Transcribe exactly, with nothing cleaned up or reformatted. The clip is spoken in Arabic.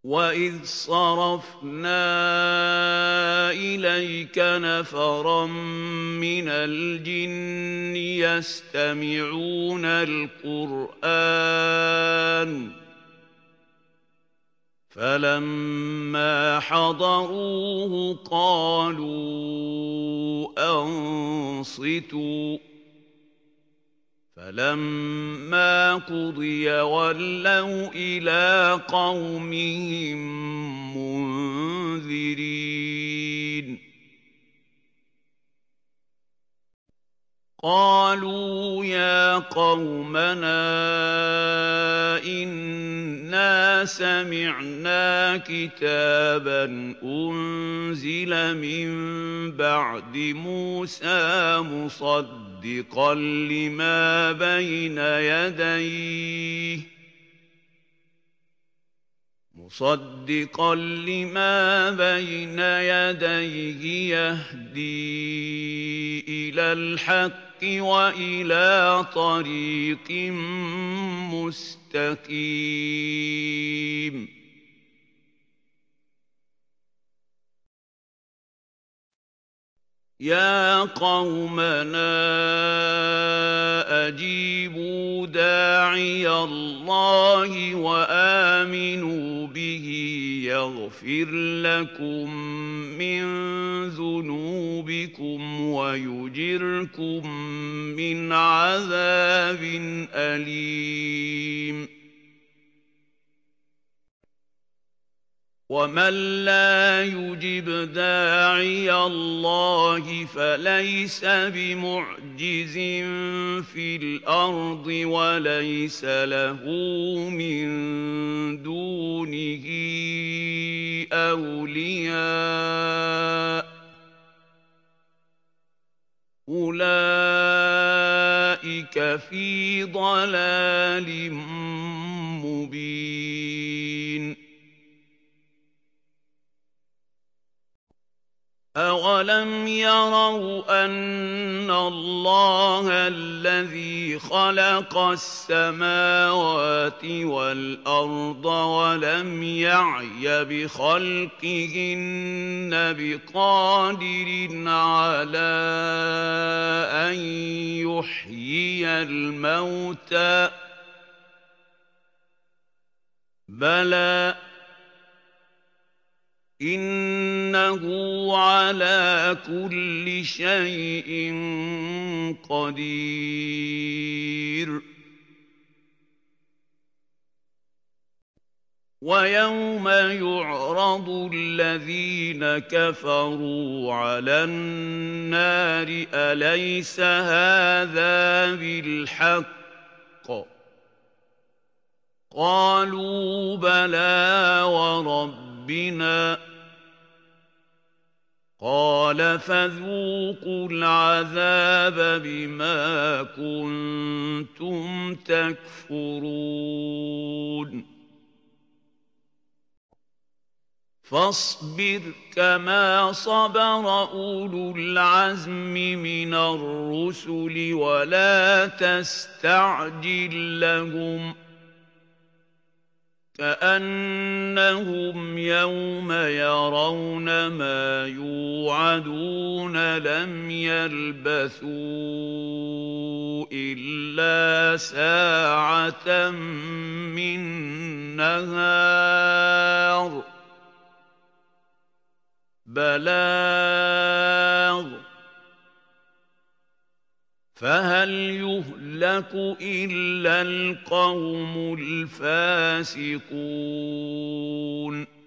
وَإِذْ صَرَفْنَا إِلَيْكَ نَفَرًا مِّنَ الْجِنِّ يَسْتَمِعُونَ الْقُرْآنَ فَلَمَّا حَضَرُوهُ قَالُوا أَنصِتُوا ۖ فَلَمَّا قُضِيَ وَلَّوْا إِلَىٰ قَوْمِهِم مُّنذِرِينَ قَالُوا يَا قَوْمَنَا إِنَّا سَمِعْنَا كِتَابًا أُنزِلَ مِن بَعْدِ مُوسَىٰ مُصَدِّقًا لِّمَا بَيْنَ يَدَيْهِ مُصَدِّقًا لِّمَا بَيْنَ يَدَيْهِ يَهْدِي إِلَى الْحَقِّ وَإِلَىٰ طَرِيقٍ مُّسْتَقِيمٍ يَا قَوْمَنَا أَجِيبُوا دَاعِيَ اللَّهِ وَآمِنُوا بِهِ يَغْفِرْ لَكُم مِّن ذُنُوبِكُمْ وَيُجِرْكُم مِّنْ عَذَابٍ أَلِيمٍ وَمَن لَّا يُجِبْ دَاعِيَ اللَّهِ فَلَيْسَ بِمُعْجِزٍ فِي الْأَرْضِ وَلَيْسَ لَهُ مِن دُونِهِ أَوْلِيَاءُ ۚ أُولَٰئِكَ فِي ضَلَالٍ مُّبِينٍ أَوَلَمْ يَرَوْا أَنَّ اللَّهَ الَّذِي خَلَقَ السَّمَاوَاتِ وَالْأَرْضَ وَلَمْ يَعْيَ بِخَلْقِهِنَّ بِقَادِرٍ عَلَىٰ أَن يُحْيِيَ الْمَوْتَىٰ ۚ بَلَىٰ إِنَّهُ عَلَىٰ كُلِّ شَيْءٍ قَدِيرٌ وَيَوْمَ يُعْرَضُ الَّذِينَ كَفَرُوا عَلَى النَّارِ أَلَيْسَ هَٰذَا بِالْحَقِّ ۖ قَالُوا بَلَىٰ وَرَبِّنَا ۚ قَالَ فَذُوقُوا الْعَذَابَ بِمَا كُنتُمْ تَكْفُرُونَ فَاصْبِرْ كَمَا صَبَرَ أُولُو الْعَزْمِ مِنَ الرُّسُلِ وَلَا تَسْتَعْجِل لَّهُمْ ۚ كَأَنَّهُمْ يَوْمَ يَرَوْنَ مَا يُوعَدُونَ لَمْ يَلْبَثُوا إِلَّا سَاعَةً مِّن نَّهَارٍ بَلَاغٌ ۚ فَهَلْ يُهْلَكُ إِلَّا الْقَوْمُ الْفَاسِقُونَ